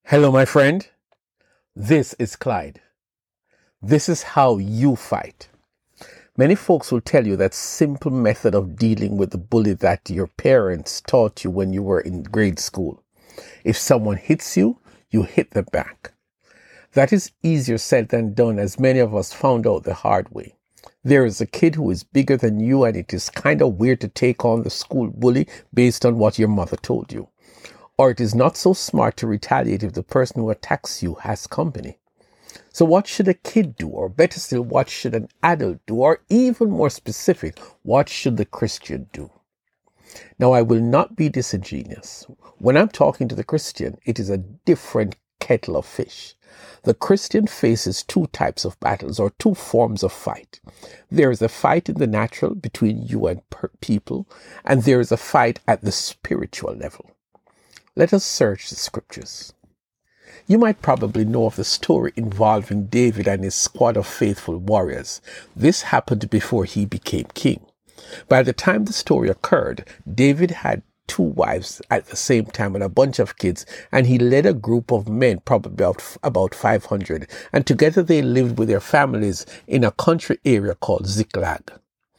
Hello, my friend. This is Clyde. This is how you fight. Many folks will tell you that simple method of dealing with the bully that your parents taught you when you were in grade school. If someone hits you, you hit them back. That is easier said than done, as many of us found out the hard way. There is a kid who is bigger than you, and it is kind of weird to take on the school bully based on what your mother told you. Or it is not so smart to retaliate if the person who attacks you has company. So what should a kid do? Or better still, what should an adult do? Or even more specific, what should the Christian do? Now, I will not be disingenuous. When I'm talking to the Christian, it is a different kettle of fish. The Christian faces two types of battles, or two forms of fight. There is a fight in the natural between you and people, and there is a fight at the spiritual level. Let us search the scriptures. You might probably know of the story involving David and his squad of faithful warriors. This happened before he became king. By the time the story occurred, David had 2 wives at the same time and a bunch of kids, and he led a group of men, probably about 500, and together they lived with their families in a country area called Ziklag.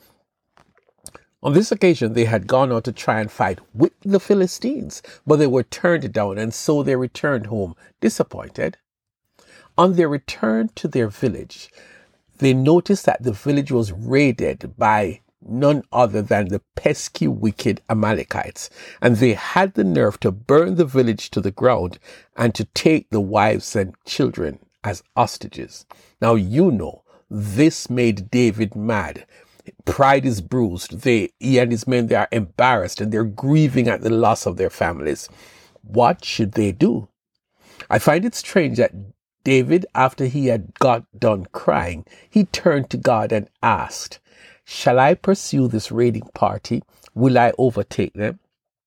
On this occasion, they had gone out to try and fight with the Philistines, but they were turned down, and so they returned home disappointed. On their return to their village, they noticed that the village was raided by none other than the pesky, wicked Amalekites, and they had the nerve to burn the village to the ground and to take the wives and children as hostages. Now, this made David mad. Pride is bruised. He and his men, they are embarrassed and they're grieving at the loss of their families. What should they do? I find it strange that David, after he had got done crying, he turned to God and asked, "Shall I pursue this raiding party? Will I overtake them?"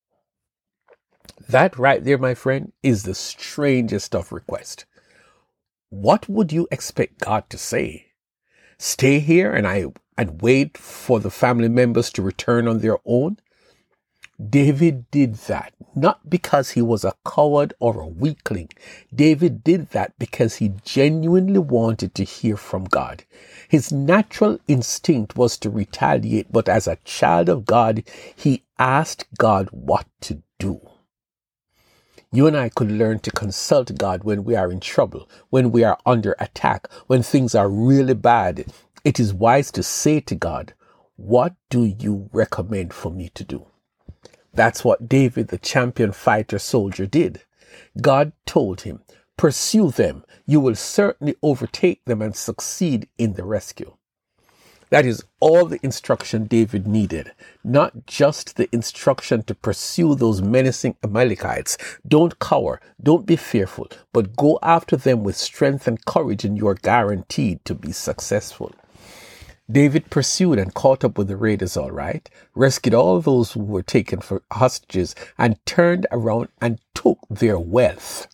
That right there, my friend, is the strangest of requests. What would you expect God to say? Stay here and wait for the family members to return on their own? David did that not because he was a coward or a weakling. David did that because he genuinely wanted to hear from God. His natural instinct was to retaliate, but as a child of God, he asked God what to do. You and I could learn to consult God when we are in trouble, when we are under attack, when things are really bad. It is wise to say to God, "What do you recommend for me to do?" That's what David, the champion fighter soldier, did. God told him, "Pursue them. You will certainly overtake them and succeed in the rescue." That is all the instruction David needed, not just the instruction to pursue those menacing Amalekites. Don't cower, don't be fearful, but go after them with strength and courage, and you are guaranteed to be successful. David pursued and caught up with the raiders, all right, rescued all those who were taken for hostages, and turned around and took their wealth.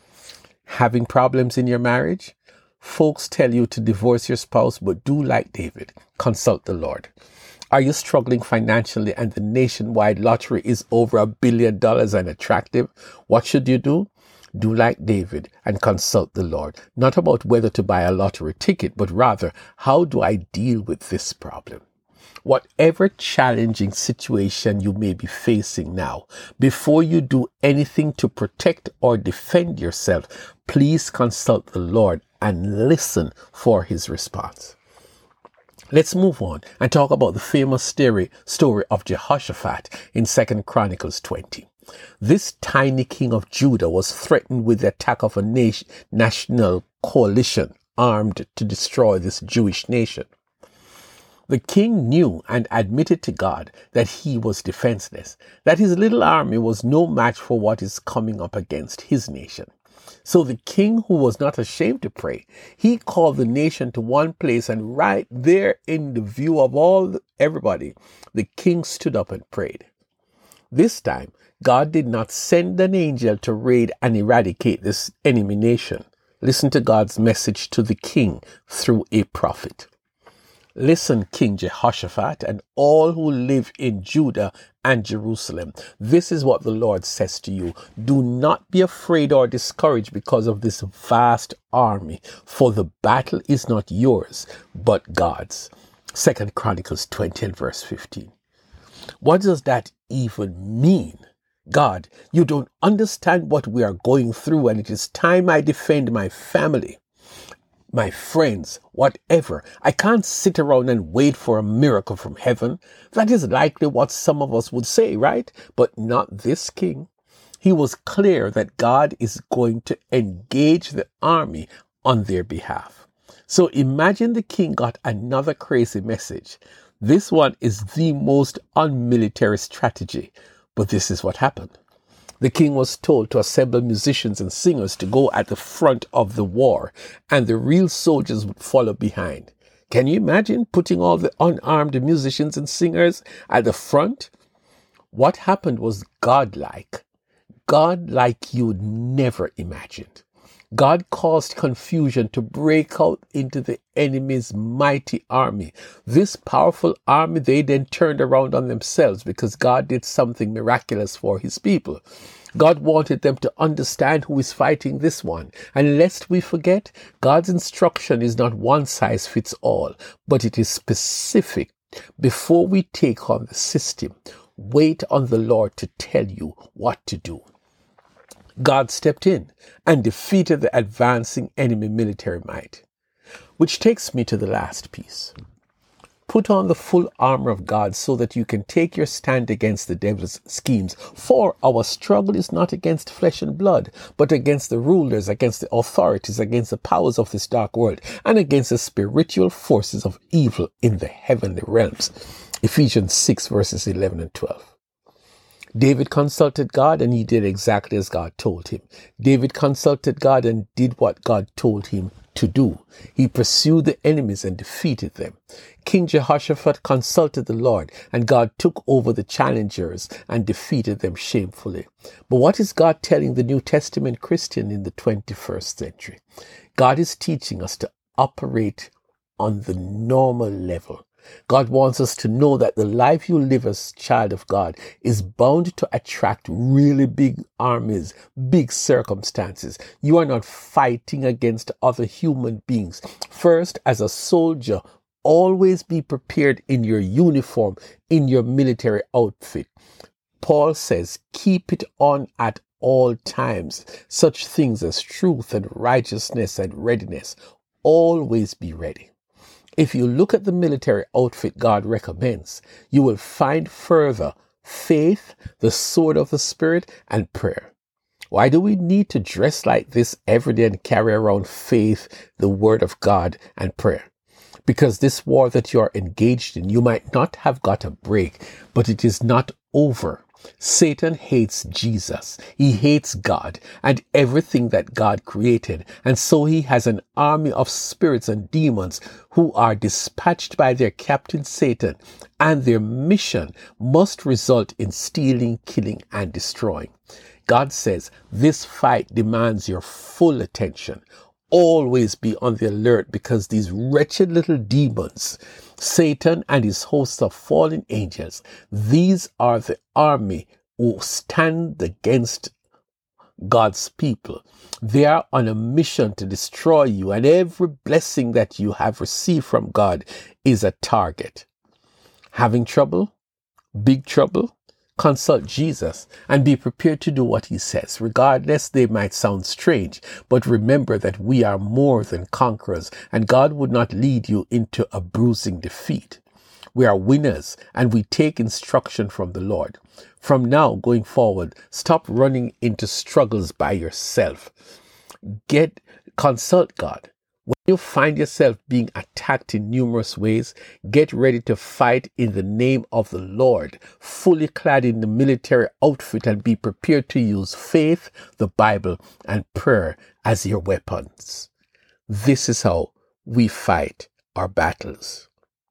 Having problems in your marriage? Folks tell you to divorce your spouse, but do like David. Consult the Lord. Are you struggling financially and the nationwide lottery is over $1 billion and attractive? What should you do? Do like David and consult the Lord. Not about whether to buy a lottery ticket, but rather, how do I deal with this problem? Whatever challenging situation you may be facing now, before you do anything to protect or defend yourself, please consult the Lord and listen for his response. Let's move on and talk about the famous story of Jehoshaphat in 2 Chronicles 20. This tiny king of Judah was threatened with the attack of a national coalition armed to destroy this Jewish nation. The king knew and admitted to God that he was defenseless, that his little army was no match for what is coming up against his nation. So the king, who was not ashamed to pray, he called the nation to one place, and right there in the view of everybody, the king stood up and prayed. This time, God did not send an angel to raid and eradicate this enemy nation. Listen to God's message to the king through a prophet. Listen, King Jehoshaphat, and all who live in Judah and Jerusalem. This is what the Lord says to you. Do not be afraid or discouraged because of this vast army, for the battle is not yours, but God's. 2 Chronicles 20 and verse 15. What does that even mean? God, you don't understand what we are going through, and it is time I defend my family, my friends, whatever. I can't sit around and wait for a miracle from heaven. That is likely what some of us would say, right? But not this king. He was clear that God is going to engage the army on their behalf. So imagine the king got another crazy message. This one is the most unmilitary strategy, but this is what happened. The king was told to assemble musicians and singers to go at the front of the war, and the real soldiers would follow behind. Can you imagine putting all the unarmed musicians and singers at the front? What happened was godlike you'd never imagined. God caused confusion to break out into the enemy's mighty army. This powerful army, they then turned around on themselves because God did something miraculous for his people. God wanted them to understand who is fighting this one. And lest we forget, God's instruction is not one size fits all, but it is specific. Before we take on the system, wait on the Lord to tell you what to do. God stepped in and defeated the advancing enemy military might. Which takes me to the last piece. Put on the full armor of God so that you can take your stand against the devil's schemes. For our struggle is not against flesh and blood, but against the rulers, against the authorities, against the powers of this dark world, and against the spiritual forces of evil in the heavenly realms. Ephesians 6 verses 11 and 12. David consulted God and he did exactly as God told him. David consulted God and did what God told him to do. He pursued the enemies and defeated them. King Jehoshaphat consulted the Lord and God took over the challengers and defeated them shamefully. But what is God telling the New Testament Christian in the 21st century? God is teaching us to operate on the normal level. God wants us to know that the life you live as a child of God is bound to attract really big armies, big circumstances. You are not fighting against other human beings. First, as a soldier, always be prepared in your uniform, in your military outfit. Paul says, keep it on at all times. Such things as truth and righteousness and readiness. Always be ready. If you look at the military outfit God recommends, you will find further faith, the sword of the Spirit, and prayer. Why do we need to dress like this every day and carry around faith, the word of God, and prayer? Because this war that you are engaged in, you might not have got a break, but it is not over. Satan hates Jesus. He hates God and everything that God created. And so he has an army of spirits and demons who are dispatched by their captain Satan. And their mission must result in stealing, killing, and destroying. God says this fight demands your full attention. Always be on the alert because these wretched little demons, Satan and his host of fallen angels, these are the army who stand against God's people. They are on a mission to destroy you, and every blessing that you have received from God is a target. Having trouble? Big trouble? Consult Jesus and be prepared to do what he says. Regardless, they might sound strange, but remember that we are more than conquerors, and God would not lead you into a bruising defeat. We are winners, and we take instruction from the Lord. From now going forward, stop running into struggles by yourself. Consult God. When you find yourself being attacked in numerous ways, get ready to fight in the name of the Lord, fully clad in the military outfit, and be prepared to use faith, the Bible, and prayer as your weapons. This is how we fight our battles.